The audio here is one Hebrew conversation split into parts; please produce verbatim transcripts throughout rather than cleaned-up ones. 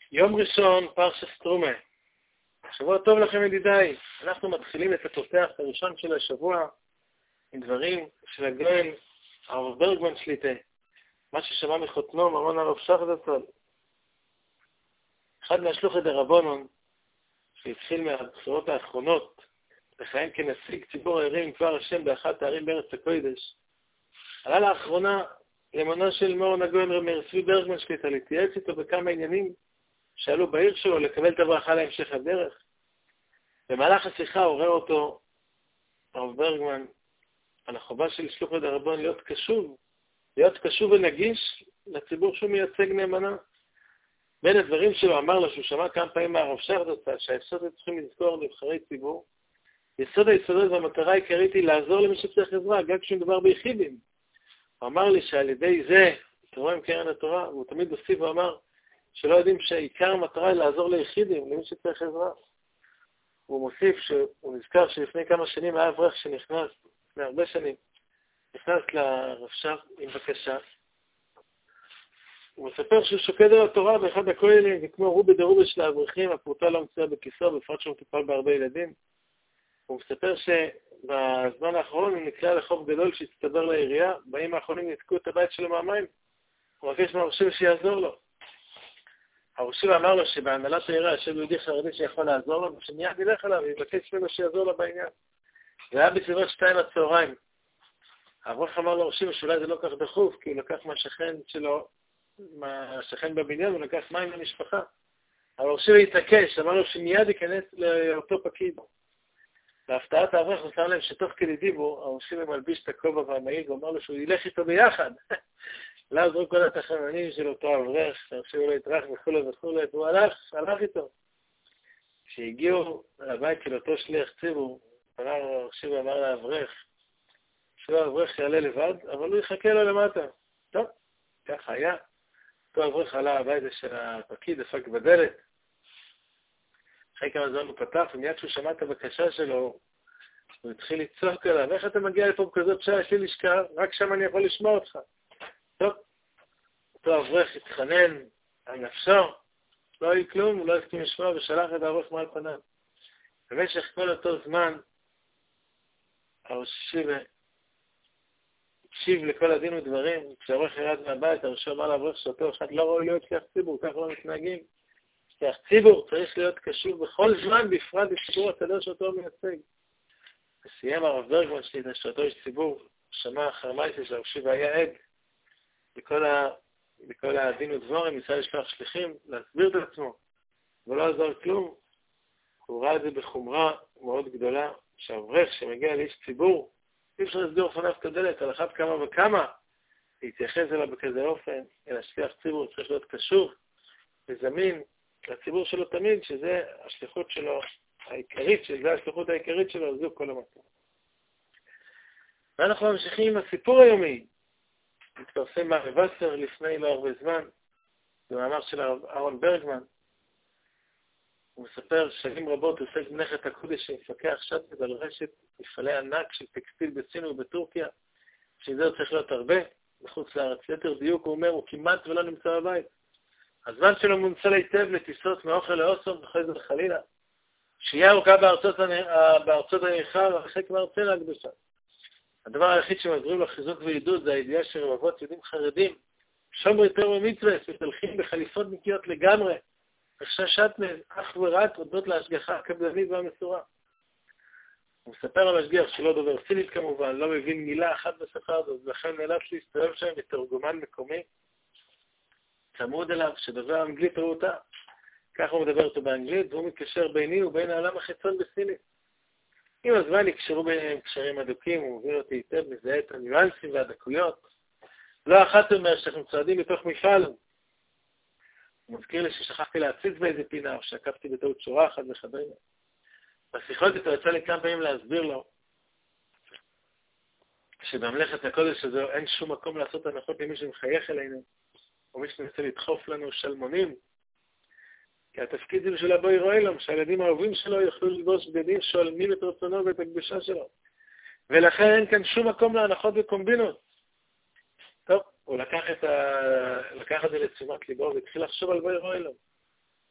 יום ראשון, פרשת תרומה. שבוע טוב לכם ידידיי. אנחנו מתחילים את התותח הראשון של השבוע עם דברים של הגאון הרב ברגמן שליטה. מה ששמע מחותנו ממון הרב שחדצל. אחד מהשלוחי דרבנן, שהתחיל מהבחירות האחרונות, לכהן כנציג ציבור הערים כבר השם באחת הערים בארץ הקודש. עלה לאחרונה למונה של מורן הגאון רב צבי ברגמן שליטה, להתייעץ איתו בכמה עניינים שעלו בעיר שלו לקבל את הברכה להמשך הדרך. במהלך השיחה עורר אותו הרב ברגמן על החובה של שלוחי דרבנן להיות קשוב, להיות קשוב ונגיש לציבור שהוא מייצג נאמנה. בין הדברים שלו אמר לו שהוא שמע כמה פעמים מהרב שחדצל שהיסוד צריכים לזכור נבחרי ציבור. יסוד היסודות והמטרה העיקרית היא לעזור למי שצריך עזרה, גם כשמדובר ביחידים. הוא אמר לי שעל ידי זה, תראו עם קרן התורה, הוא תמיד הוסיף ואמר שלא יודעים שעיקר המטרה היא לעזור ליחידים, למי שצריך עזרה. הוא מוסיף שהוא נזכר שלפני כמה שנים היה אברך שנכנס, לפני הרבה שנים, נכנס לרב שח עם בקשה. הוא מספר שהוא שוקד על התורה באחד הכוללים, וכמו רובי דרובי של האברכים, הפרוטה לא מצויה בכיסו, בפרט שהוא מטופל בהרבה ילדים. הוא מספר שבזמן האחרון הוא נקלע לחוב גדול שהצטבר לעירייה, בימים האחרונים נתקו את הבית שלו מהמים. הוא מבקש מהראשים שיעזור לו. הראשים אמר לו שבהנהלת העירייה יושב יהודי חרדי שיכול לעזור לו, ושמיד ילך אליו ויבקש ממנו שיעזור לו בעניין. זה היה בסביבות שתיים הצהריים. האברך אמר לראשים שאולי זה לא כך דחוף, כי הוא לקח מהשכן שלו, מהשכן בבניין, הוא לקח מים למשפחה. אבל הראשים התעקש, אמר לו שמיד ייכנס לאותו פקיד. להפתעת האברך הוא שם להם שתוך כדי דיבור, הראשים מלביש את הכובע והמעיל, ואומר לו שהוא ילך איתו ביחד. לא עזרו כל התחנונים של אותו אברך, הראשים לא יתרח וכו' וכו', והוא הלך, הלך איתו. כשהגיעו לבית של אותו שליח ציבור, הראשים אמר לאברך, שהוא האברך יעלה לבד, אבל הוא יחכה לו למטה. טוב, ככה היה. אותו אברך עלה הביתה של הפקיד, דפק בדלת. אחרי כמה זמן הוא פתח, ומיד שהוא שמע את הבקשה שלו, הוא התחיל לצעוק עליו, איך אתה מגיע לפה בכזאת שעה, יש לי לשכה, רק שם אני יכול לשמוע אותך. טוב, אותו אברך התחנן על נפשו, לא היה כלום, הוא לא הסכים לשמוע, ושלח את האברך מעל פניו. במשך כל אותו זמן, הראשים הקשיב לכל הדין ודברים, כשהאברך ירד מהבית, הראשי אמר לאברך שאותו אחד לא ראוי להיות שליח ציבור, ככה לא מתנהגים. שליח ציבור צריך להיות קשוב בכל זמן, בפרט בציבור התדר שאותו מייצג. וסיים הרב ברגמן שליטה שאותו איש ציבור, שמע חרמייסי שהראשי והיה עד, בכל, ה... בכל הדין ודברים, ניסה לשלוח שליחים, להסביר את עצמו, ולא עזר כלום. הוא ראה את זה בחומרה מאוד גדולה, שהאברך שמגיע לאיש ציבור, אי אפשר לסגור פניו את הדלת, על אחת כמה וכמה, להתייחס אליו בכזה אופן, אלא שליח ציבור צריך להיות קשוב וזמין לציבור שלו תמיד, שזה השליחות שלו העיקרית, שזה השליחות העיקרית שלו, זו כל המטרה. ואנחנו ממשיכים עם הסיפור היומי. מתפרסם מהרב וסר לפני לא הרבה זמן, במאמר של אהרון ברגמן. הוא מספר שנים רבות עוסק במלאכת הקודש שמפקח שטת על רשת מפעלי ענק של טקסטיל בסין ובטורקיה, שזה צריך להיות הרבה בחוץ לארץ. ליתר דיוק הוא אומר, הוא כמעט ולא נמצא בבית. הזמן שלו מונצל היטב לטיסות מאוכל לאוסום וחזר חלילה. שהייה ארוכה בארצות, בארצות הנרחב הרחק מארצנו הקדושה. הדבר היחיד שמעזרים לו חיזוק ועידוד זה הידיעה של רבבות יהודים חרדים, שומרי תורה ומצווה, מתהלכים בחליפות נקיות לגמרי, וחששת אך ורק הודות להשגחה הקפדנית והמסורה. הוא מספר על המשגיח שלא דובר סינית כמובן, לא מבין מילה אחת בשפה הזאת, ולכן נאלץ להסתובב שם בתרגומן מקומי, צמוד אליו, שדובר אנגלית רהוטה. ככה הוא מדבר אותו באנגלית, והוא מתקשר ביני ובין העולם החיצון בסינית. עם הזמן נקשרו ביניהם קשרים אדוקים, הוא מבין אותי היטב, מזהה את הניואנסים והדקויות. לא אחת אומר שאנחנו צועדים בתוך מפעל. הוא מזכיר לי ששכחתי להציץ באיזה פינה, או שעקפתי בטעות שורה אחת וכדומה. בשיחות איתו יצא לי כמה פעמים להסביר לו, שבמלאכת הקודש הזו אין שום מקום לעשות הנחות למי שמחייך אלינו, או מי שמנסה לדחוף לנו שלמונים, כי התפקיד זה בשביל הבוי רואה להם, שהילדים האהובים שלו יוכלו ללבוש בגדים שולמים את רצונו ואת הקדושה שלו. ולכן אין כאן שום מקום להנחות וקומבינות. טוב, הוא לקח את, ה... לקח את זה לתשומת ליבו והתחיל לחשוב על בוי רואה להם.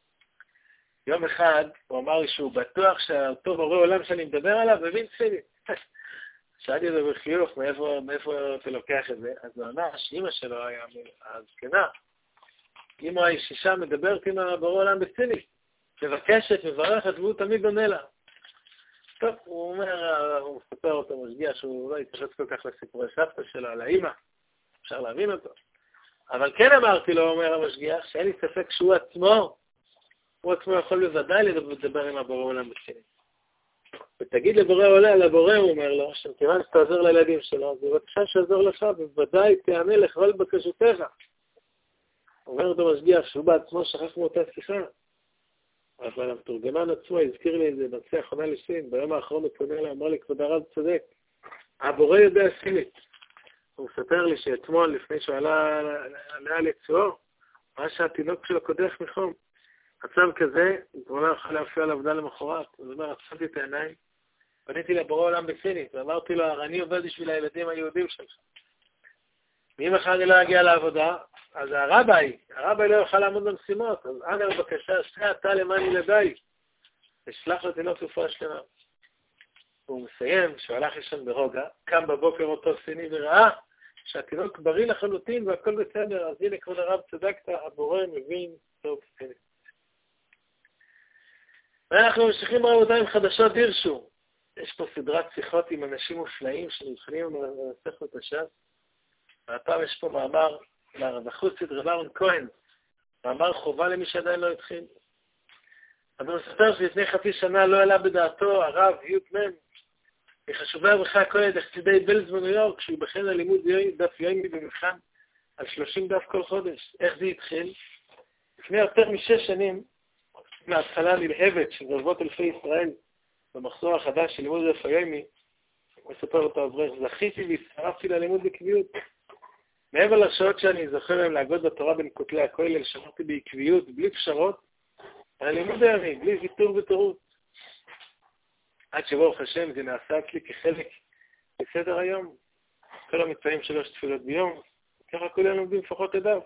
יום אחד הוא אמר לי שהוא בטוח שאותו בורא עולם שאני מדבר עליו, מבין ספיני. שאלתי אותו בחיוך, מאיפה, מאיפה אתה לוקח את זה? אז הוא אמר שאמא שלו היה הזקנה. אמא האישה מדברת עם הבורא עולם בספיני. מבקשת, מברכת, והוא תמיד עונה לה. טוב, הוא אומר, הוא מספר אותו משגיע שהוא לא יתייחס כל כך לסיפורי סבתא שלו, על האמא. אפשר להבין אותו. אבל כן אמרתי לו, אומר המשגיח, שאין לי ספק שהוא עצמו, הוא עצמו יכול בוודאי לדבר עם הבורא עולם בספיני. ותגיד לבורא עולה, לבורא הוא אומר לו, שמכיוון שאתה עוזר לילדים שלו, אז בבקשה שעזור לך, ובוודאי תענה לכל בקשותיך. אומר אותו משגיח שהוא בעצמו שכח מאותה שיחה. אבל המתורגמן עצמו הזכיר לי את זה בנושא האחרונה לסין, ביום האחרון הוא פונה לה, אמר לי, כבוד הרב צודק, הבורא יודע סינית. הוא מספר לי שאתמול, לפני שהוא עלה, עלה לצוהר, מה שהתינוק שלו קודח מחום. מצב כזה, הוא לא יכול להופיע על עבודה למחרת. הוא אומר, עצמתי את העיניים, פניתי לבורא עולם בסינית, ואמרתי לו, אני עובד בשביל הילדים היהודים שלך. ואם אחד אני לא אגיע לעבודה, אז הרבי, הרבי לא יוכל לעמוד במשימות, אז אנא בבקשה, שני אתה למען ילדיי, ושלח לתינוק רפואה שלמה. והוא מסיים, שהוא הלך לישון ברוגע, קם בבוקר אותו סיני וראה שהתינוק בריא לחלוטין והכל בסדר, אז הנה כבוד הרב צדקת, הבורא מבין טוב סיני. ואנחנו ממשיכים ברבותיים חדשות דירשו. יש פה סדרת שיחות עם אנשים מופלאים שנבחנים במסכת הש"ס. והפעם יש פה מאמר לרב החוצית רב אהרון כהן, מאמר חובה למי שעדיין לא התחיל. אבל הוא מספר שלפני חצי שנה לא עלה בדעתו הרב יוט מן, מחשובי אברכה הכהן לחסידי בלז בניו יורק, שהוא בחן ללימוד דף יומי במבחן על שלושים דף כל חודש. איך זה התחיל? לפני יותר משש שנים, מההתחלה נלהבת של רבבות אלפי ישראל במחזור החדש של לימוד דף יומי, הוא מספר אותו אברך, זכיתי והצטרפתי ללימוד בקביעות. מעבר לשעות שאני זוכר להם להגות בתורה בין כותלי הכולל, שמרתי בעקביות, בלי פשרות, על הלימוד הימי, בלי ויתור וטורות. עד שברוך השם זה נעשה אצלי כחלק בסדר היום. כל המצאים שלוש תפילות ביום, ככה כולנו לומדים לפחות הדף.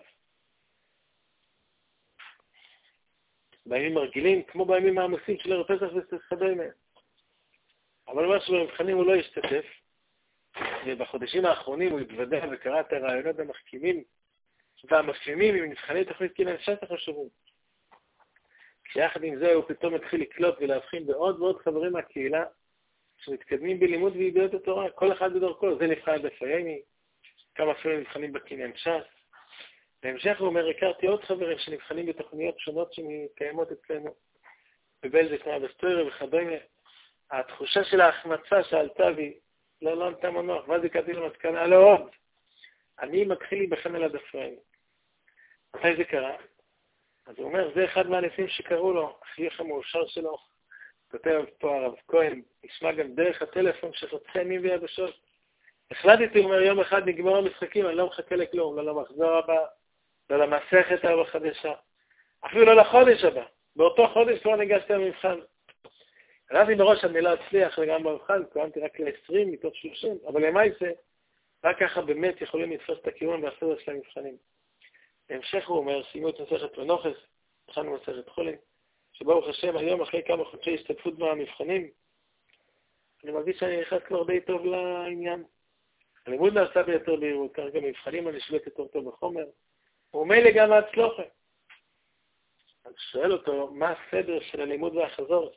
בימים הרגילים, כמו בימים העמוסים של ערב פסח וכדומה. אבל מה שבמבחנים הוא לא ישתתף, ובחודשים האחרונים הוא התוודע וקרא את הרעיונות המחכימים והמפעימים עם נבחני תוכנית כינן שטח חשובים. כשיחד עם זה הוא פתאום התחיל לקלוט ולהבחין בעוד ועוד חברים מהקהילה שמתקדמים בלימוד וידיעות התורה, כל אחד בדרכו. זה נבחן דף יומי, כמה אפילו נבחנים בכינן ש"ס. בהמשך הוא אומר, הכרתי עוד חברים שנבחנים בתוכניות שונות שקיימות אצלנו, בבלזק, בסטורי וכדומה. התחושה של ההחמצה שעלתה בי, לא, לא נתה מנוח, ואז הגעתי למסקנה, לא עוד. אני מתחיל להיבחן על הדף יומי. מתי זה קרה? אז הוא אומר, זה אחד מהנפים שקראו לו, החיוך המאושר שלו, כותב פה הרב כהן, ישמע גם דרך הטלפון שחוצה ימים ויבשות. החלטתי, הוא אומר, יום אחד נגמר המשחקים, אני לא מחכה לכלום, לא למחזור הבא, לא למסכת הבא חדשה, אפילו לא לחודש הבא. באותו חודש כבר ניגשתי למבחן. ראיתי מראש אני לא אצליח גם במבחן, קורנתי רק ל-עשרים מתוך שלושים, אבל למה זה? רק ככה באמת יכולים לתפוס את הכיוון והסדר של המבחנים. בהמשך הוא אומר, סיימו את מסכת מנוחס, התחלנו מסכת חולין, שברוך השם היום אחרי כמה חודשי השתתפות במבחנים, אני מרגיש שאני נכנס כבר די טוב לעניין. הלימוד נעשה ביותר בהירות, כרגע מבחנים אני שולט יותר טוב בחומר, ומילא גם ההצלחה. אז שואל אותו, מה הסדר של הלימוד והחזור?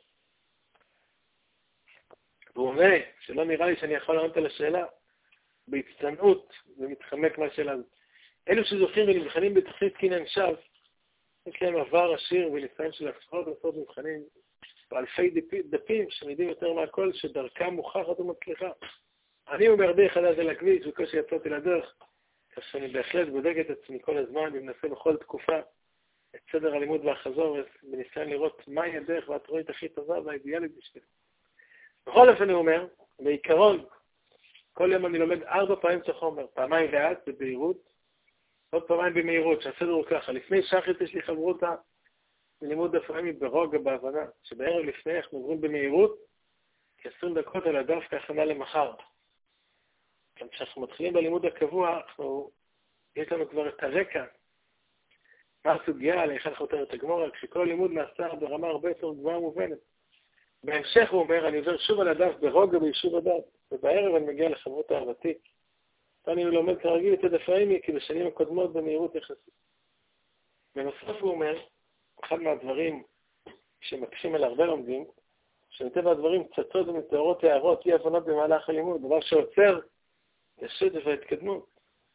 והוא אומר, שלא נראה לי שאני יכול לענות על השאלה, בהצטנעות ומתחמק מהשאלה הזאת. אלו שזוכים ונבחנים בתוכנית כינן ש"ס, יש להם עבר עשיר וניסיון של עשרות עשרות מבחנים, ואלפי דפים שמעידים יותר מהכל שדרכם מוכחת ומצליחה. אני אומר די חדש על הכביש וכושי יצאתי לדרך, כך שאני בהחלט בודק את עצמי כל הזמן ומנסה בכל תקופה את סדר הלימוד והחזור, בניסיון לראות מהי הדרך והתוכנית הכי טובה והאידיאלית בשביל. בכל אופן הוא אומר, בעיקרון, כל יום אני לומד ארבע פעמים את החומר, פעמיים לאט בבהירות, עוד פעמיים במהירות, שהסדר הוא ככה. לפני שחית יש לי חברותה בלימוד דף יומי ברוגע בהבנה, שבערב לפני אנחנו עוברים במהירות, כ-עשרים דקות על הדף כהכנה למחר. כשאנחנו מתחילים בלימוד הקבוע, אנחנו, יש לנו כבר את הרקע, מה הסוגיה, לאחד חותר את הגמורה, כשכל לימוד נעשה ברמה הרבה יותר גבוהה מובנת. בהמשך הוא אומר, אני עובר שוב על הדף ברוגע ביישוב הדף, ובערב אני מגיע לחברות אהבתי. אני לומד כרגיל את הדף היומי, כי בשנים הקודמות במהירות יחסית. בנוסף הוא אומר, אחד מהדברים שמקשים על הרבה לומדים, שמטבע הדברים צצות ומתוארות הערות, אי הבנות במהלך הלימוד, דבר שעוצר את השטף וההתקדמות.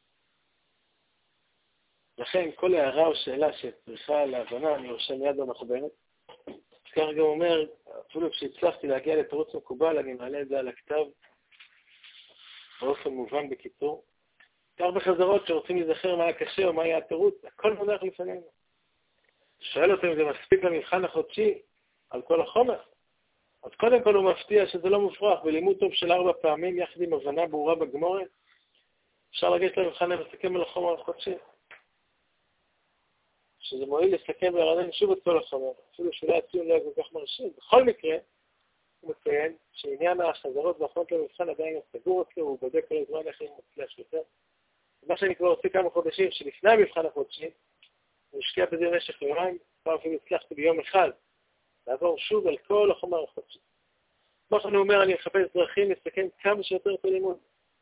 לכן כל הערה או שאלה שצריכה להבנה, אני רושם מיד במחברת. כך גם אומר, אפילו כשהצלחתי להגיע לתירוץ מקובל, אני מעלה את זה על הכתב, באופן מובן בקיצור. כך בחזרות שרוצים להיזכר מה היה קשה או מה היה התירוץ, הכל מונח לפנינו. שואל אותם אם זה מספיק למבחן החודשי על כל החומר. אז קודם כל הוא מפתיע שזה לא מופרך, בלימוד טוב של ארבע פעמים, יחד עם הבנה ברורה בגמורה, אפשר לגשת למבחן ולסכם על החומר החודשי. שזה מועיל לסכם ולרענן שוב את כל החומר, אפילו שאולי הציון לא היה כל כך מרשים. בכל מקרה, הוא מציין שעניין החזרות והאחרונות למבחן עדיין סגור אצלו, הוא בודק כל הזמן איך הוא מצליח יותר. מה שאני כבר עושה כמה חודשים, שלפני המבחן החודשי, הוא השקיע בזה במשך יומיים, כבר אפילו הצלחתי ביום אחד, לעבור שוב על כל החומר החודשי. כמו שאני אומר, אני אחפש דרכים לסכם כמה שיותר את הלימוד.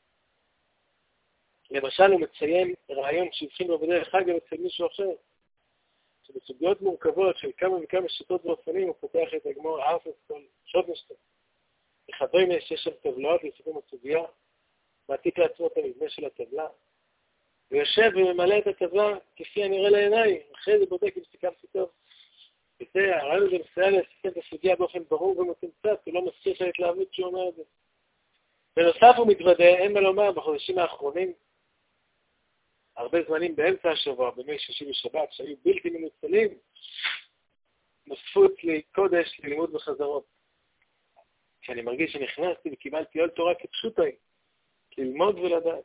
למשל, הוא מציין רעיון שהבחין בו בדרך אגב אצל מישהו אחר, שבסוגיות מורכבות של כמה וכמה שיטות ואופנים הוא פותח את הגמור הארפס כל שעות נשתה. לחברים יש שם טבלאות לסיכום הסוגיה, מעתיק לעצמו את המבנה של הטבלה, ויושב וממלא את הטבלה כפי הנראה לעיניי, אחרי זה בודק אם סיכמתי טוב. וזה, הרעיון הזה מסייע לסכם את הסוגיה באופן ברור ומתומצת, הוא לא מזכיר את ההתלהבות שהוא אומר את זה. בנוסף הוא מתוודא, אין מה לומר, בחודשים האחרונים, הרבה זמנים באמצע השבוע, בימי שישי ושבת, שהיו בלתי מנוצלים, נוספו לי קודש ללימוד וחזרות. כשאני מרגיש שנכנסתי וקיבלתי עול תורה כפשוטי, ללמוד ולדעת.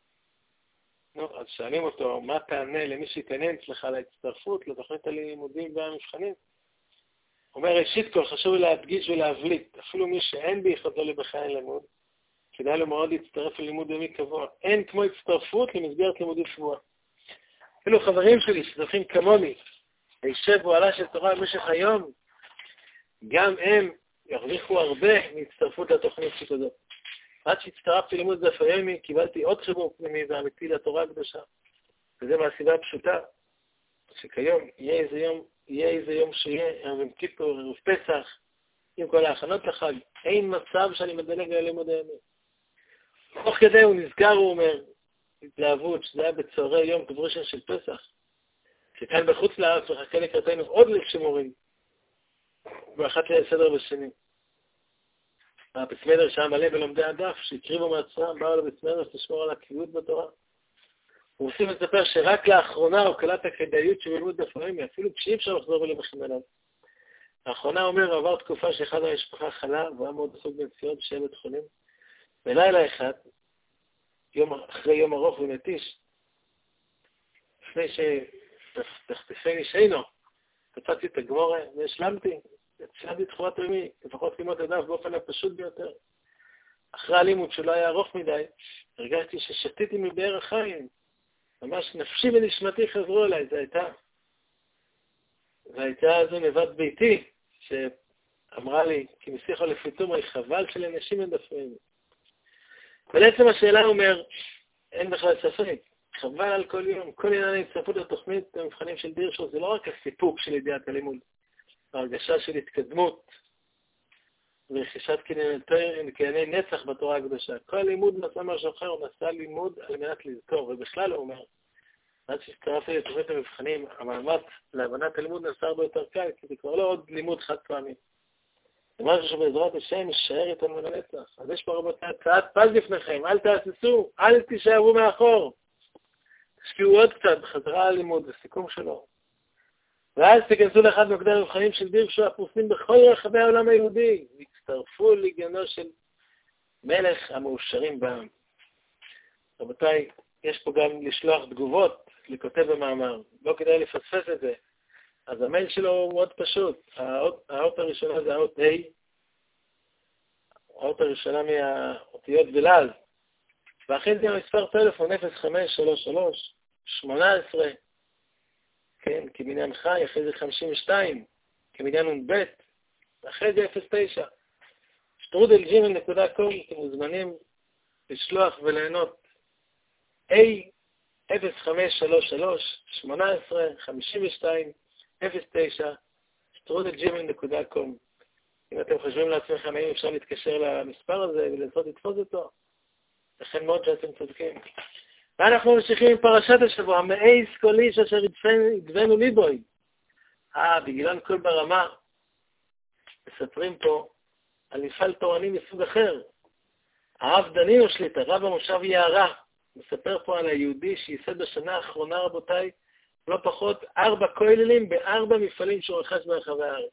נו, אז שואלים אותו, מה תענה למי שיתעניין אצלך להצטרפות לתוכנית הלימודים והמבחנים? הוא אומר, ראשית כל חשוב להדגיש ולהבליט, אפילו מי שאין ביכולתו לבחיין לימוד, כדאי לו מאוד להצטרף ללימוד יומי קבוע. אין כמו הצטרפות למסגרת לימודים שבוע. אפילו חברים שלי שזוכים כמוני, הישב ועלה של תורה במשך היום, גם הם ירוויחו הרבה מהצטרפות לתוכנית שכזאת. עד שהצטרפתי ללימוד דף היומי, קיבלתי עוד חיבור פנימי ואמיתי לתורה הקדושה. וזה מהסיבה הפשוטה, שכיום יהיה איזה יום, יהיה איזה יום שיהיה ערב יום כיפור, ערב פסח, עם כל ההכנות לחג, אין מצב שאני מדלג על לימוד היומי. תוך כדי הוא נזכר, הוא אומר, התלהבות, שזה היה בצהרי יום כבראשון של פסח, שכאן בחוץ לארץ וחכה לקראתנו עוד לשימורים, ואחת לסדר בשני. הבסמדר שהיה מלא בלומדי הדף, שהקריבו מעצמם, באו לבסמדר לשמור על הקביעות בתורה. הוא עושים לספר שרק לאחרונה הוא קלט הכדאיות של לימוד דף היומי, אפילו כשאי אפשר לחזור ולמחים עליו. לאחרונה אומר, עבר תקופה שאחד המשפחה חלה, והוא היה מאוד עסוק בנסיעות בשביל בית חולים. בלילה אחד, יום, אחרי יום ארוך ומתיש, לפני שתחטפני שינו, קצצתי את הגמורה והשלמתי, השלמתי את תחורת יומי, לפחות לימוד הדף באופן הפשוט ביותר. אחרי הלימוד שלא היה ארוך מדי, הרגשתי ששתיתי מבאר החיים, ממש נפשי ונשמתי חזרו אליי, זה הייתה, והייתה זו נבת ביתי, שאמרה לי, כי משיחה לפיתום, היא חבל של אנשים מדפים. ולעצם השאלה אומר, אין בכלל ספק, חבל על כל יום, כל עניין ההצטרפות לתוכנית במבחנים של דירשו, זה לא רק הסיפוק של ידיעת הלימוד, ההרגשה של התקדמות, ורכישת קנייני נצח בתורה הקדושה. כל לימוד נעשה משהו אחר, הוא נעשה לימוד על מנת לזכור, ובכלל הוא אומר, עד שהצטרפתי לתוכנית המבחנים, המאמץ להבנת הלימוד נעשה הרבה יותר קל, כי זה כבר לא עוד לימוד חד פעמי. זה משהו שבעזרת השם יישאר איתנו לנצח. אז יש פה רבותי הצעת פז לפניכם, אל תעשסו, אל תישארו מאחור. תשקיעו עוד קצת בחזרה על לימוד, בסיכום שלו. ואז תיכנסו לאחד מוקדי המבחנים של דירשו הפרוסים בכל רחבי העולם היהודי, והצטרפו לגנו של מלך המאושרים בעם. רבותיי, יש פה גם לשלוח תגובות לכותב במאמר, לא כדאי לפספס את זה. אז המייל שלו הוא מאוד פשוט, האות, האות הראשונה זה האות A, האות הראשונה מהאותיות בלעז, ואחרי זה מספר טלפון אפס חמש שלוש שלוש שמונה עשרה כן, כמניין חי, אחרי זה חמישים ושתיים, כמניין נ"ב, אחרי זה אפס תשע. שטרודל ג'ימל נקודה קום, אתם מוזמנים לשלוח וליהנות. A אפס חמש שלוש שלוש שמונה עשרה חמישים ושתיים אפס תשע שטרודל ג'ימל נקודה קום. אם אתם חושבים לעצמכם האם אפשר להתקשר למספר הזה ולנסות לתפוס אותו, לכן מאוד שאתם צודקים. ואנחנו ממשיכים עם פרשת השבוע, מאייס כל איש אשר ידבנו ליבוי. אה, בגילון כל ברמה, מספרים פה על מפעל תורני מסוג אחר. הרב דנינו שליטה, רב המושב יערה, מספר פה על היהודי שייסד בשנה האחרונה, רבותיי, לא פחות ארבע כוללים בארבע מפעלים שהוא רכש ברחבי הארץ.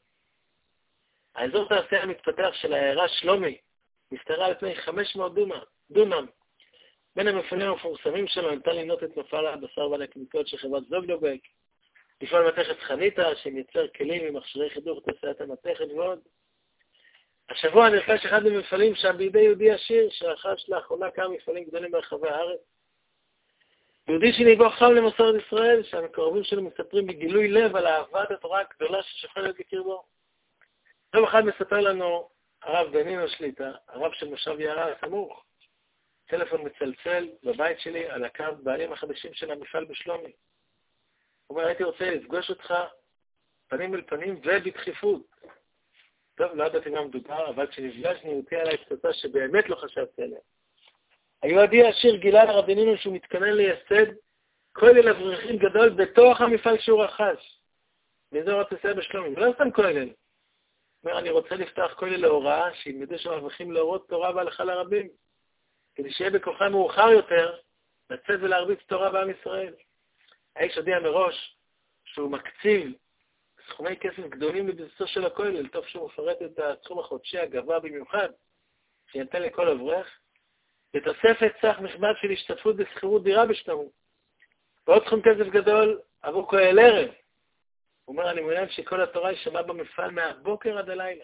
האזור תעשייה המתפתח של העיירה שלומי מסתרה על פני חמש מאות דונם. בין המפעלים המפורסמים שלו ניתן למנות את מפעל הבשר והנקניקות של חברת זוגלובק, מפעל מתכת חניתה שמייצר כלים עם מכשירי חידוך תעשיית המתכת ועוד. השבוע נרכש אחד ממפעלים שם בידי יהודי עשיר שרכש לאחרונה כמה מפעלים גדולים ברחבי הארץ. יהודי שניבו חם למסורת ישראל, שהמקורבים שלו מספרים בגילוי לב על אהבת התורה הגדולה ששוכנת בקרבו. יום אחד מספר לנו הרב דנינו שליטה, הרב של מושב יערה הסמוך, טלפון מצלצל בבית שלי על הקו בעלים החדשים של המפעל בשלומי. הוא אומר, הייתי רוצה לפגוש אותך פנים אל פנים ובדחיפות. טוב, לא ידעתי מה מדובר, אבל כשנפגשני אותי עליי פצצה שבאמת לא חשבתי עליה. היהודי העשיר גילה לרב דנינו שהוא מתכנן לייסד כולל אברכים גדול בתוך המפעל שהוא רכש. באזור התעשייה בשלומי, ולא סתם כולל. אומר, אני רוצה לפתח כולל להוראה שילמדו שם אברכים להורות תורה והלכה לרבים, כדי שיהיה בכוחה מאוחר יותר לצאת ולהרביץ תורה בעם ישראל. האיש הודיע מראש שהוא מקציב סכומי כסף גדולים לבסיסו של הכולל, טוב שהוא מפרט את הסכום החודשי הגבוה במיוחד, שינתן לכל אברך, ותוספת סך נכבד של השתתפות בסחירות דירה בשלומי. ועוד סכום כסף גדול עבור כולל ערב. הוא אומר, אני מעוניין שכל התורה יישמע במפעל מהבוקר עד הלילה.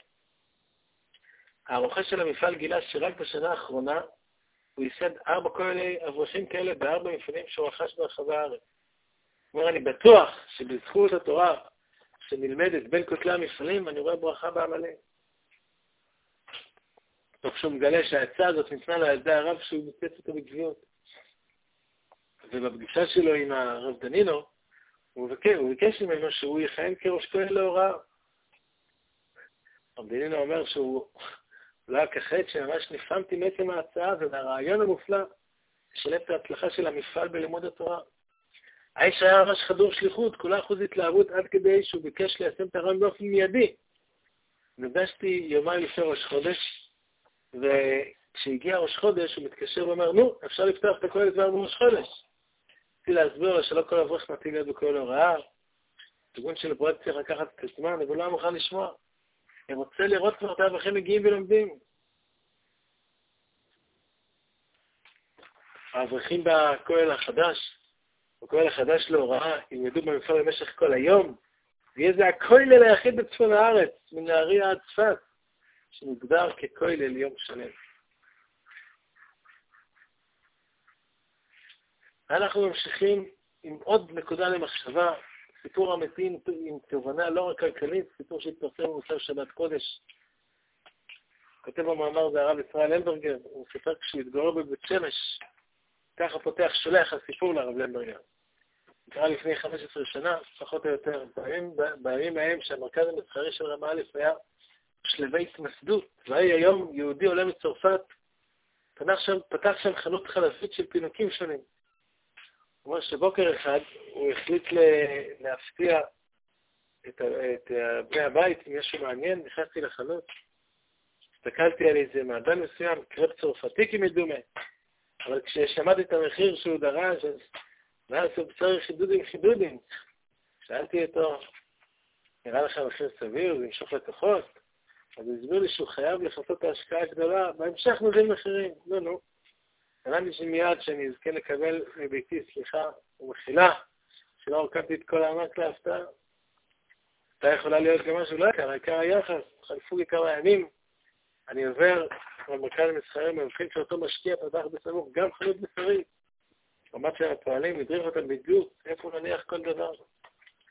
הרוכש של המפעל גילה שרק בשנה האחרונה הוא ייסד ארבע כוללי אברכים כאלה בארבע מפעלים שהוא רכש ברחבי הארץ. הוא אומר, אני בטוח שבזכות התורה שנלמדת בין כותלי המפעלים, אני רואה ברכה בעמלים. תוך שהוא מגלה שהעצה הזאת ניתנה לו על ידי הרב שהוא מתפץ אותו בגביעות. ובפגישה שלו עם הרב דנינו, הוא ביקש, הוא ביקש ממנו שהוא יכהן כראש כהן להוראה. הרב דנינו אומר שהוא לא הכחד שממש נפעמתי מעצם ההצעה ומהרעיון המופלא לשלב את ההצלחה של המפעל בלימוד התורה. האיש היה ממש חדור שליחות, כולה אחוז התלהבות עד כדי שהוא ביקש ליישם את הרעיון באופן מיידי. נפגשתי יומיים לפני ראש חודש, וכשהגיע ראש חודש הוא מתקשר ואומר, נו, אפשר לפתוח את הכולל כבר בראש חודש. רציתי להסביר לו שלא כל אברך מתאים להיות בכולל הוראה, תגון של הפרויקט צריך לקחת את הזמן, אבל לא מוכן לשמוע. אני רוצה לראות כבר את האברכים מגיעים ולומדים. האברכים בכולל החדש, בכולל החדש להוראה, ילמדו במפעל במשך כל היום, ויהיה זה הכולל היחיד בצפון הארץ, מנהריה עד צפת, שמוגדר ככולל יום שלם. אנחנו ממשיכים עם עוד נקודה למחשבה, סיפור אמיתי עם תובנה לא רק כלכלית, סיפור שהתפרסם במוסף שבת קודש. כותב במאמר זה הרב ישראל למברגר, הוא סיפר כשהוא התגורר בבית שמש, ככה פותח שולח הסיפור לרב למברגר. קרה לפני חמש עשרה שנה, פחות או יותר, בימים, בימים ההם שהמרכז המסחרי של רמה א' היה שלבי התמסדות, והי היום יהודי עולה מצרפת, פתח שם, פתח שם חנות חלפית של פינוקים שונים. הוא אומר שבוקר אחד הוא החליט להפתיע את, את בני הבית, אם משהו מעניין, נכנסתי לחנות, הסתכלתי על איזה מעדן מסוים, קרב צרפתי כמדומה, אבל כששמעתי את המחיר שהוא דרש, אז ואז הוא צריך חידודים חידודים. שאלתי אותו, נראה לך מחיר סביר, זה נמשוך לקוחות? אז הוא הסביר לי שהוא חייב לחסות את ההשקעה הגדולה, בהמשך נוזל מחירים. לא, לא. הבנתי שמיד שאני אזכה לקבל מביתי סליחה ומחילה, שלא הרכבתי את כל העמק להפתעה. אתה יכולה להיות גם משהו לא יקר, העיקר היחס, חלפו לי כמה ימים, אני עובר במרכז המסחרי, מבחין שאותו משקיע פתח בסמוך גם חנות מסחרית. רמת של הפועלים, הדריך אותם בדיוק, איפה נניח כל דבר.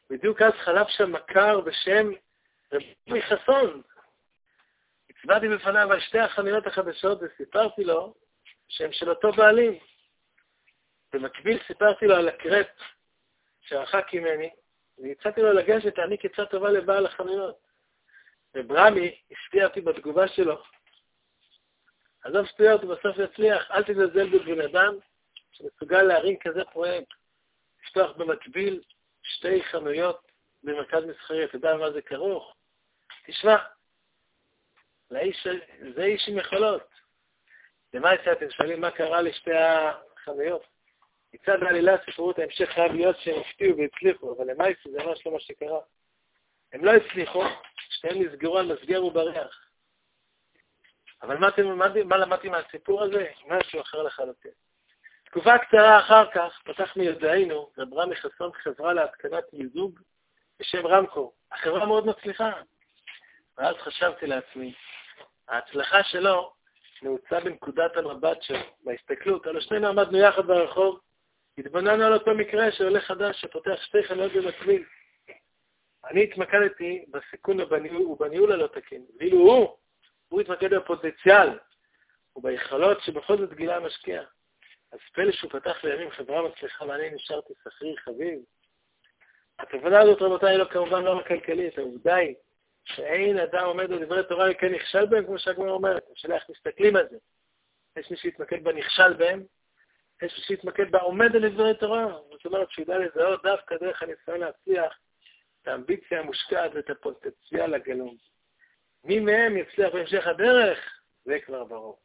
בדיוק אז חלף שם מכר בשם רבי חסון. הצבעתי בפניו על שתי החנויות החדשות וסיפרתי לו שהם של אותו בעלים. במקביל סיפרתי לו על הקרפ שרחק ממני, והצעתי לו לגשת להעניק עצה טובה לבעל החנויות. וברמי הפתיע אותי בתגובה שלו. עזוב שטויות, הוא בסוף יצליח, אל תזלזל בבן אדם שמסוגל להרים כזה פרויקט. לפתוח במקביל שתי חנויות במרכז מסחרי, אתה יודע מה זה כרוך? תשמע, לאיש, זה איש עם יכולות. למה הצעתם? שואלים מה קרה לשתי החנויות? מצד העלילה סיפורות ההמשך חייב להיות שהם הפתיעו והצליחו, אבל למה זה ממש לא מה שקרה. הם לא הצליחו, שתיהם נסגרו על מסגר ובריח. אבל מה, מה, מה למדתי מהסיפור הזה? משהו אחר לחלוטין. תקופה קצרה אחר כך פתח מיודענו, רב רמי חסון חברה להתקנת מיזוג בשם רמקו. החברה מאוד מצליחה. ואז חשבתי לעצמי, ההצלחה שלו נעוצה בנקודת המבט שלו, בהסתכלות. הלוא שנינו עמדנו יחד ברחוב, התבוננו על אותו מקרה שעולה חדש שפותח שתי חנויות במקביל. אני התמקדתי בסיכון ובניהול, ובניהול הלא תקין. ואילו הוא, הוא התמקד בפוטנציאל וביכולות שבכל זאת גילה המשקיע. אז פלא שהוא פתח לימים חברה מצליחה, ואני נשארתי שכיר חביב. התובנה הזאת, רבותיי, היא לא כמובן לא הכלכלית. העובדה היא שאין אדם עומד על דברי תורה וכן נכשל בהם, כמו שהגמרא אומרת. השאלה איך מסתכלים על זה. יש מי שיתמקד בנכשל בהם, יש מי שיתמקד בעומד על דברי תורה. זאת אומרת שהוא ידע לזהות דווקא דרך הניסיון להצליח את האמביציה המושקעת ואת הפוטנציאל הגלום. מי מהם יצליח בהמשך הדרך? זה כבר ברור.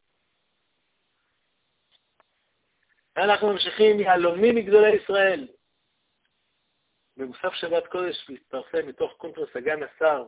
אנחנו ממשיכים יהלומים מגדולי ישראל. במוסף שבת קודש מתפרסם מתוך קונטרס אגן השר.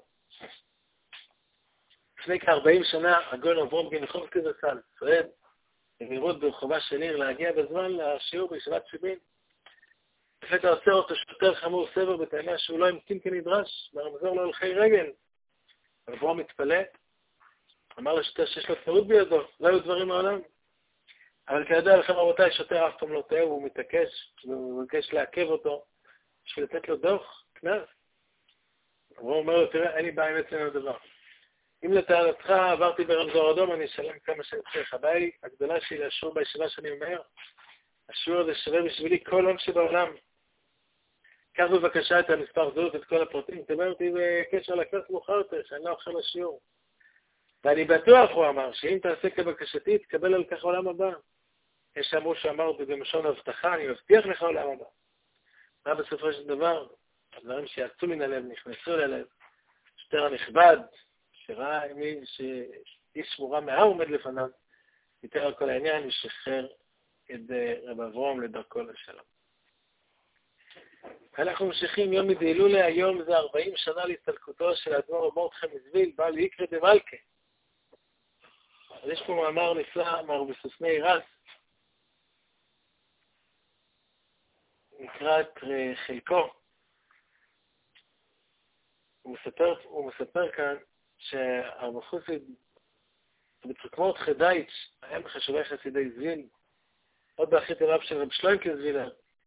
לפני כ-ארבעים שנה, הגאון אברום גינחובסקי זצ"ל צועד במהירות ברחובה של עיר להגיע בזמן לשיעור בישיבת שיבין. לפתע עוצר אותו שוטר חמור סבר בטענה שהוא לא המתין כנדרש, ברמזור להולכי רגל. אברום מתפלא, אמר לשוטר שיש לו טעות בידו, לא היו דברים מעולם. אבל כידוע לכם רבותיי, שוטר אף פעם לא טועה, הוא מתעקש, והוא מבקש לעכב אותו בשביל לתת לו דוח, קנס. אברום אומר לו, תראה, אין לי בעיה עם אצלנו דבר. אם לטענתך עברתי ברמזור אדום, אני אשלם כמה שאני צריך. הבעיה היא הגדולה שלי לשיעור בישיבה שאני אומר. השיעור הזה שווה בשבילי כל הון שבעולם. קח בבקשה את המספר זהות, את כל הפרטים, תדבר אותי בקשר לקנס מאוחר יותר, שאני לא אוכל לשיעור. ואני בטוח, הוא אמר, שאם תעשה כבקשתי, תקבל על כך עולם הבא. יש שאמרו שאמר במשון הבטחה, אני מבטיח לך עולם הבא. מה בסופו של דבר? הדברים שיצאו מן הלב, נכנסו ללב. שוטר הנכבד, שראה מי שאיש שמורה מהר עומד לפניו, יותר על כל העניין, ושחרר את רב אברום לדרכו לשלום. אנחנו ממשיכים יום מדהילולה, היום זה ארבעים שנה להסתלקותו של האדמו"ר מרדכי מזוויל, בעל יקרא דמלכה. אז יש פה מאמר נפלא מרבי סוסני רס, נקרא את חלקו. הוא מספר, הוא מספר כאן שהרב חסיד בצקמות חדייץ' היה מחשובי חסידי זוויל, עוד באחרית אליו של רב שלויקה זווילר.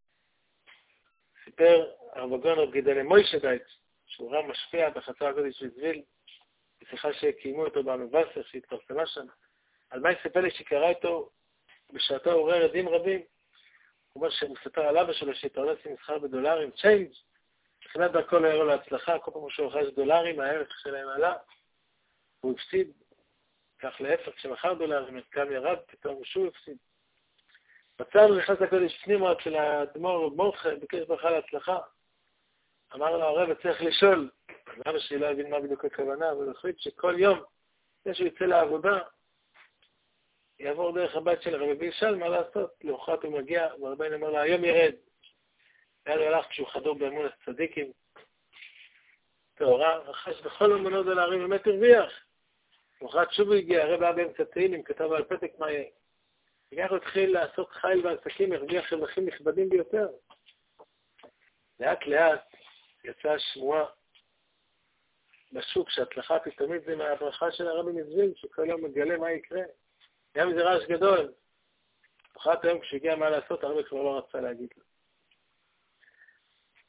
סיפר הרב הגאון רב גידלי מוישה דייץ', שהוא רב משפיע בחצר הקודש של זוויל, בשיחה שקיימו אותו במבשר שהתפרסמה שם. על מה יספר לי שקרא איתו בשעתו עורר עדים רבים. הוא אומר שהוא מספר על אבא שלו שהתפרנס עם מסחר בדולרים, צ'יינג', מבחינת דרכו לא הראו להצלחה, כל פעם שהוא רכש דולרים, הערך שלהם עלה, הוא הפסיד, כך להפך, כשמכר דולרים, מרכב ירד, פתאום הוא שוב הפסיד. בצד הוא נכנס לקודש פנימה של האדמו"ר רב מרדכי, ביקש ברכה להצלחה. אמר לו הרב, צריך לשאול, אבא שלי לא הבין מה בדיוק הכוונה, אבל הוא החליט שכל יום, לפני שהוא יצא לעבודה, יעבור דרך הבית של הרב בישל, מה לעשות? לאוחת הוא מגיע, והרבן אמר לה, היום ירד. היה לו הלך כשהוא חדור באמון הצדיקים. תאורה, רכש בכל אמונות דולרים, באמת הרוויח. לאוחת שוב הוא הגיע, הרב היה באמצע תהילים, כתב על פתק מה יהיה. וכך הוא התחיל לעשות חיל ועסקים, הרוויח רווחים נכבדים ביותר. לאט לאט יצאה שמועה בשוק, שההצלחה פתאומית זה מהברכה של הרבי מזוויל, שכל יום מגלה מה יקרה. היה מזה רעש גדול. אחת היום כשהגיע מה לעשות, הרבה כבר לא רצה להגיד לו.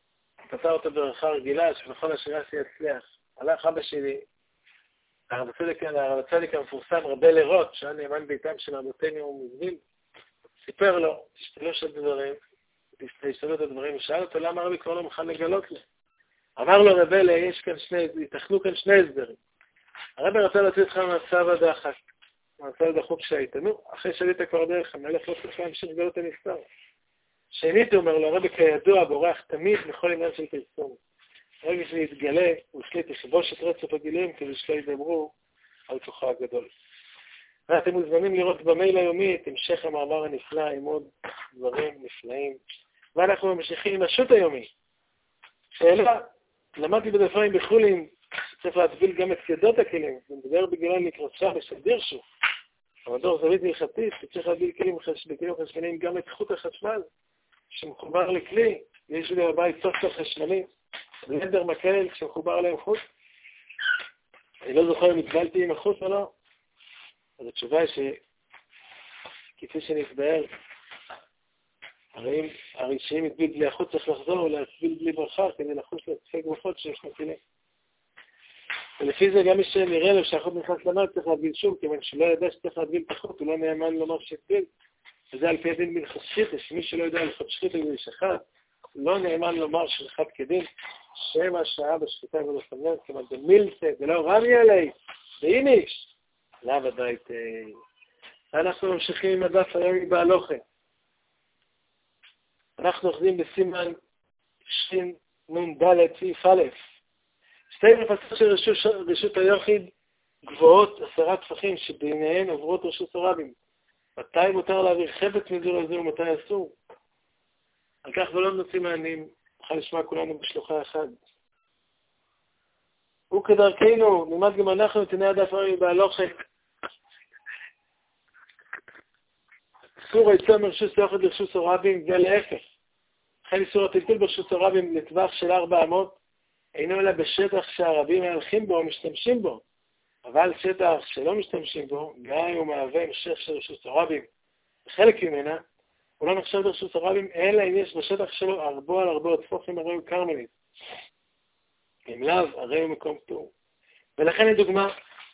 פתר אותו ברכה רגילה, שבכל השאלה שיצליח. הלך אבא שלי, הרב הצדיק המפורסם, רבי לרוט, שהיה נאמן ביתם של רבותינו ומזביל, סיפר לו, תשתלו של דברים, תשתלו את הדברים, ושאל אותו, למה רבי כבר לא מוכן לגלות לי? אמר לו רבי, יש כאן שני, יתכנו כאן שני הסברים. הרבי רצה להוציא אותך מהצו הדחק, מהצו הדחוק שהיית. נו, אחרי שעלית כבר דרך, המלך לא צריך להמשיך לגלות את הנסתר. שנית, הוא אומר לו, הרבי כידוע, בורח תמיד בכל עניין של פרסום. הרגע שיתגלה, הוא החליט לכבוש את רצף הגילויים, כדי שלא ידברו על כוחו הגדול. ואתם מוזמנים לראות במייל היומי את המשך המאמר הנפלא עם עוד דברים נפלאים. ואנחנו ממשיכים עם השו"ת היומי. שאלה, למדתי בדפרים בחולין, צריך להטביל גם את כדות הכלים, ומדבר בגילון לקרוצה בשדיר שוב. המדור זווית הלכתית, שצריך להטביל כלים בכלים חשמליים גם את חוט החשמל, שמחובר לכלי, יש לי בבית סוף חשמלי, בלנדר מקל שמחובר עליהם חוט. אני לא זוכר אם התבלתי עם החוט או לא. אז התשובה היא שכפי שנתבהר, הרי, הרי שאם התביל בלי החוט צריך לחזור ולהטביל בלי ברכה כדי לחוש לספק בחות שיש מטילים. ולפי זה גם מי שנראה לו שהחוט נכנס למד צריך להטביל שום, כיוון שלא ידע שצריך להטביל את החוט, הוא לא נאמן לומר שהטביל. וזה על פי הדין מלכות שחיתה, שמי שלא יודע הלכות שחיתה הוא איש אחד, לא נאמן לומר שחד כדין, שם השעה בשחיטה ולא סמלן, כלומר במילסה, ולא רמי עלי, באיניש. לא ודאי, אנחנו ממשיכים עם הדף היום בהלוכה. אנחנו אוחזים בסימן שין נון ד' סעיף א'. שתי מפסות של רשות, רשות היחיד גבוהות עשרה טפחים שביניהן עוברות רשות הרבים. מתי מותר להעביר חפץ מזו לזו ומתי אסור? על כך ולא נוצאים מענים, נוכל לשמוע כולנו בשלוחה אחד. וכדרכנו, נלמד גם אנחנו את עיני הדף היום בהלוכה. אסור היצא מרשות היחיד לרשות הרבים ולהפך. לכן איסור הטלטול ברשות הרבים לטווח של ארבע אמות, אינו אלא בשטח שהרבים מהלכים בו ומשתמשים בו. אבל שטח שלא משתמשים בו, גם אם הוא מהווה המשך של רשות הרבים, וחלק ממנה, הוא לא נחשב לרשות הרבים, אלא אם יש בשטח שלו ארבו על ארבו התפוחים הרי הוא קרמלית. אם לאו, הרי הוא מקום פטור. ולכן לדוגמה,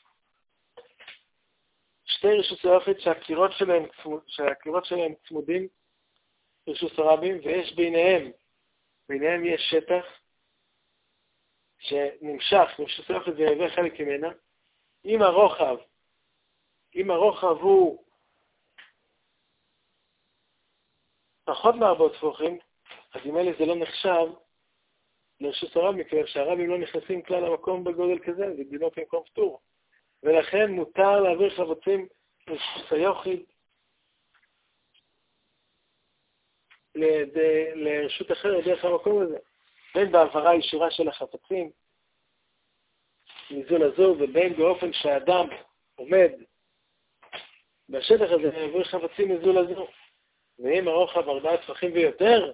שתי רשות היחיד שהקירות שלהם, שהקירות שלהם צמודים רשות הרבים, ויש ביניהם, ביניהם יש שטח שנמשך, רשות היחיד זה יביא חלק ממנה, אם הרוחב, אם הרוחב הוא פחות מארבע תפוחים, אז אם אלה זה לא נחשב לרשות הרבים, מכיוון שהרבים לא נכנסים כלל למקום בגודל כזה, זה דינו כמקום פטור. ולכן מותר להעביר חבצים לרשות היחיד לרשות אחרת דרך המקום הזה. בין בעברה ישירה של החפצים מזו לזו, ובין באופן שהאדם עומד בשטח הזה להעביר חפצים מזו לזו. ואם הרוחב ארבעה טפחים ויותר,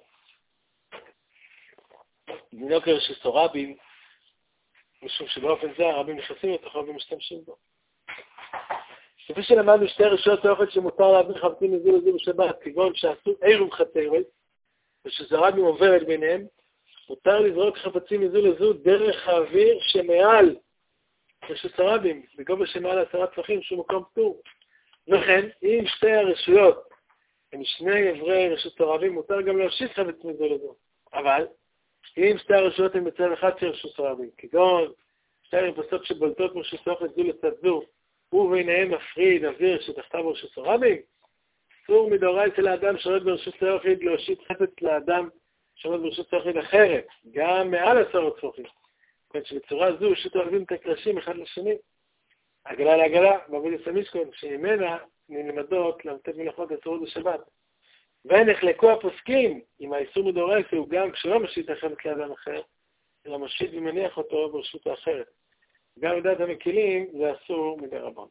דינו כרשות הרבים, משום שבאופן זה הרבים נכנסים לתוכו ומשתמשים בו. כפי שלמדנו שתי רשויות האופן שמותר להעביר חפצים מזו לזו בשבת, כגון שעשו עירוב חצרת, ושזה רבים עוברת ביניהם, מותר לזרוק חפצים מזו לזו דרך האוויר שמעל רשות הרבים, בגובה שמעל עשרה טפחים שהוא מקום פטור. וכן, אם שתי הרשויות הם שני עברי רשות הרבים, מותר גם להושיט חפץ מזו לזו. אבל, אם שתי הרשויות הם בצד אחד של רשות הרבים, כגון שתי הרפסות שבולטות מרשות האופן זו לצד זו, וביניהם מפריד אוויר שתחתיו ברשות הרבים, אסור מדאורייתא לאדם שעומד ברשות היחיד להושיט חפץ לאדם שעומד ברשות היחיד אחרת, גם מעל עשרה טפחים. כלומר שבצורה זו רשות הרבים תקרשים אחד לשני. עגלה לעגלה, בעבודת המשכן, שממנה נלמדות למתת מלאכות אסורות בשבת. ונחלקו הפוסקים עם האיסור מדאורייתא הוא גם כשלא מושיט החפץ לאדם אחר, אלא מושיט ומניח אותו ברשות האחרת. גם בדעת המקילים זה אסור מדרבנן.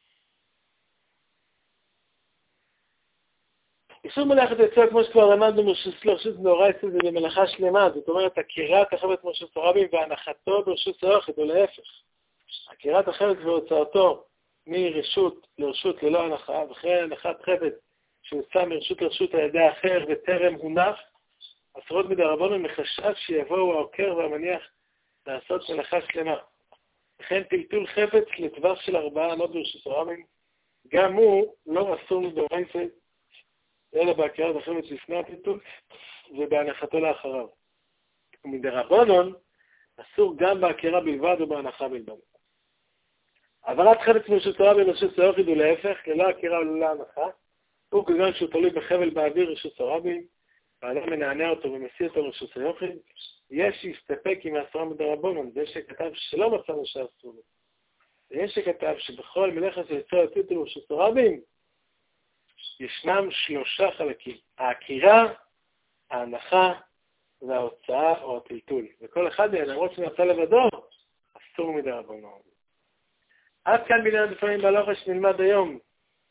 איסור מלאכת יצא, כמו שכבר למדנו ברשות מדאורייתא, זה במלאכה שלמה, זאת אומרת, עקירת החפץ מרשות הרבים והנחתו ברשות היחיד, או להפך. עקירת החפץ והוצאתו מרשות לרשות ללא הנחה, וכן הנחת חפץ שהוצא מרשות לרשות על ידי האחר וטרם הונח, אסורות מדרבנן מחשש שיבואו העוקר והמניח לעשות מלאכה שלמה. לכן טלטול חפץ לטווח של ארבעה אמות ברשות הרבים, גם הוא לא אסור מדאורייתא, אלא בהכרת החפץ לפני הטלטול ובהנחתו לאחריו. ומדרבנן אסור גם בהכרה בלבד ובהנחה בלבד. העברת חפץ מרשות הרבים לרשות היחיד הוא להפך, ללא הכרה וללא הנחה, הוא כגון שהוא תלוי בחבל באוויר רשות הרבים, והאדם מנענע אותו ומסיר אותו לרשות היחיד, יש להסתפק עם האסורה מדרבנן, זה שכתב שלא מצאנו שאסור לו. ויש שכתב שבכל מלאכה של יצא הטלטול לרשות הרבים, ישנם שלושה חלקים, ההכירה, ההנחה וההוצאה או הטלטול. וכל אחד מהם, למרות שנעשה לבדו, אסור מדרבנן. עד כאן בעניין לפעמים בהלכה שנלמד היום.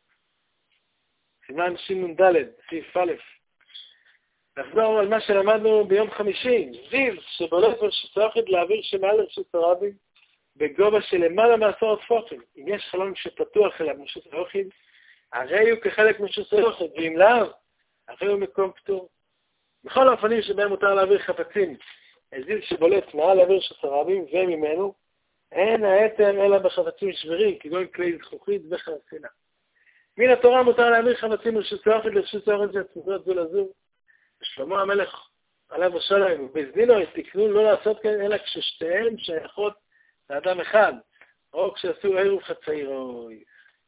סימן ש"ד, סעיף א'. נחזור על מה שלמדנו ביום חמישי. זיו שבולט ברשות היחיד להעביר שמעל רשות הרבים בגובה של למעלה מעשרות טפחים. אם יש חלון שפתוח אליו מרשות היחיד, הרי הוא כחלק מרשות היחיד, ואם לאו, הרי הוא מקום פטור. בכל האופנים שבהם מותר להעביר חפצים, זיו שבולט מעל להעביר רשות הרבים וממנו, אין היתר אלא בחפצים שבירים, כגון כלי זכוכית וחרסינה. מן התורה מותר להעביר חפצים מרשות היחיד לרשות היחיד של צמודות זו לזו. שלמה המלך עליו השלום, ובזדינו תקנו לא לעשות כן, אלא כששתיהן שייכות לאדם אחד, או כשעשו ערב חצאירוי.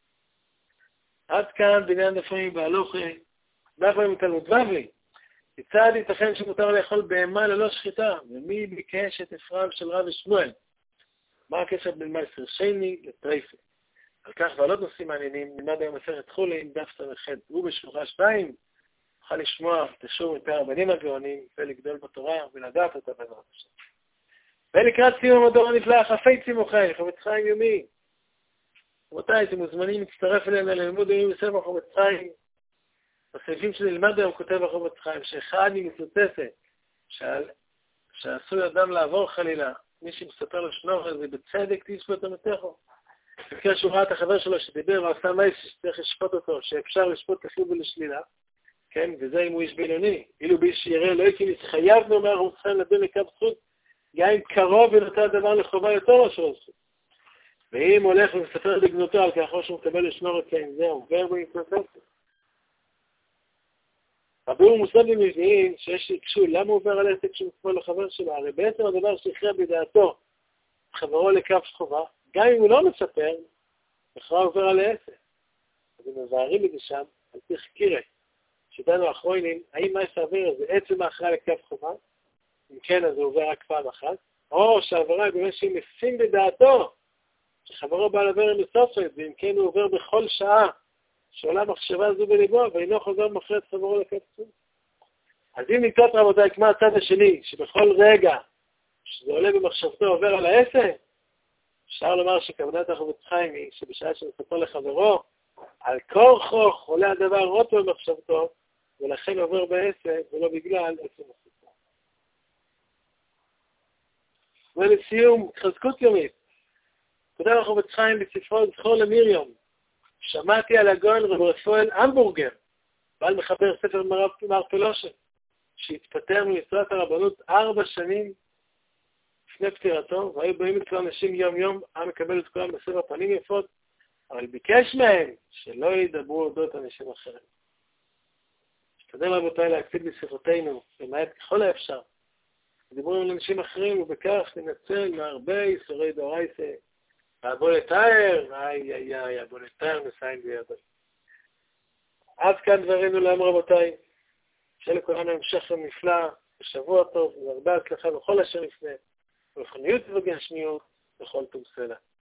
עד כאן בעניין דפים בהלכה, דפים מתלמוד בבלי. כיצד ייתכן שמותר לאכול בהמה ללא שחיטה? ומי ביקש את אפרים של רב שמואל? מה הקשר בין מייסר שני לטרייפה? על כך ועלות נושאים מעניינים, נלמד היום מסכת חולין, דף ס"ח, הוא בשלוחה שתיים, נוכל לשמוע תשור מפי הרבנים הגאונים, ולגדול בתורה ולדעת אותה בעזרת השם. ולקראת סיום המדור הנפלא, חפצי מוחי, חפץ חיים יומי. רבותיי, אתם מוזמנים להצטרף אלינו ללימוד יומי בספר חפץ חיים. בסעיפים שנלמד היום כותב החפץ חיים, שאחד ממצוטטת, שעשוי אדם לעבור חלילה, מי שמספר לו שנור זה בצדק תשפוט המתכו. בקרה שהוא ראה את החבר שלו שדיבר ועשה מייס שצריך לשפוט אותו, שאפשר לשפוט לחיוב ולשלילה, כן, וזה אם הוא איש בינוני. אילו באיש שיראה לא הייתי מתחייבנו מהרוב צריכים לדון לקו זכות, גם אם קרוב ונותן הדבר לחובה יותר מאשר זכות. ואם הולך ומספר בגנותו על כך שהוא מקבל לשמור את כן, זה עובר באינטרסנטי. הביאור מוסד במביאים שיש שיקשו למה עובר על עסק שמספר לחבר שלו, הרי בעצם הדבר שהכריע בדעתו חברו לקו חובה, גם אם הוא לא מספר, בכלל עובר על העסק. אז הם מבארים את זה שם, על פי חקירה, שדנו אחרונים, האם מה שעבר זה עצם האחריה לקו חובה, אם כן אז הוא עובר רק פעם אחת, או שהעברה היא באמת שהיא משים בדעתו, שחברו בא לעבר עם הסופת, ואם כן הוא עובר בכל שעה, שעולה מחשבה זו בליבו, ואינו חוזר מפרה את חברו לקו חובה. אז אם נקטות רבותיי, כמו הצד השני, שבכל רגע, שזה עולה במחשבתו עובר על העסק, אפשר לומר שכוונת החפץ חיים היא שבשעה שמספר לחברו, על כורחו עולה הדבר עוד במחשבתו, ולכן עובר בעסק, ולא בגלל עצם הסיפור. ולסיום, חזקות יומית. כותב החפץ חיים בספרו זכור למיריום, שמעתי על הגאון רב רפואל המבורגר, בעל מחבר ספר מר פלושן, שהתפטר ממשרת הרבנות ארבע שנים לפני פטירתו, והיו באים אצלו אנשים יום יום, היה מקבל את כולם בספר פנים יפות, אבל ביקש מהם שלא ידברו אודות אנשים אחרים. שתדל רבותיי להקפיד בשיחותינו, למעט ככל האפשר, דיברו עם אנשים אחרים, ובכך ננצל מהרבה איסורי דאורייתא, והבוא לתאר, איי איי איי, הבוא לתאר מסיים בידו. עד כאן דברינו להם רבותיי, שלכולנו המשך נפלא, בשבוע טוב, והרבה הצלחה בכל אשר לפני, ולכוניות וגשמיות, בכל טוב סלע.